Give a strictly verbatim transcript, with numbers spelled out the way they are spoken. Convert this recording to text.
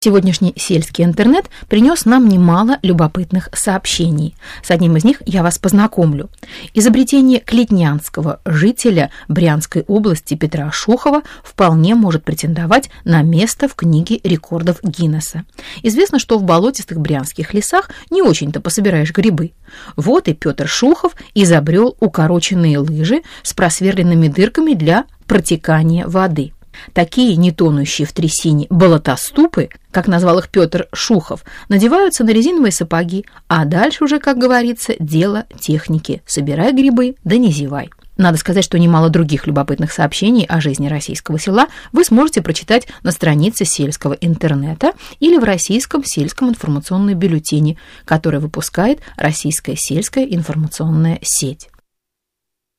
Сегодняшний сельский интернет принес нам немало любопытных сообщений. С одним из них я вас познакомлю. Изобретение клетнянского жителя Брянской области Петра Шухова вполне может претендовать на место в книге рекордов Гиннесса. Известно, что в болотистых брянских лесах не очень-то пособираешь грибы. Вот и Петр Шухов изобрел укороченные лыжи с просверленными дырками для протекания воды. Такие нетонущие в трясине болотоступы, как назвал их Петр Шухов, надеваются на резиновые сапоги, а дальше уже, как говорится, дело техники. Собирай грибы, да не зевай. Надо сказать, что немало других любопытных сообщений о жизни российского села вы сможете прочитать на странице сельского интернета или в Российском сельском информационном бюллетене, который выпускает Российская сельская информационная сеть.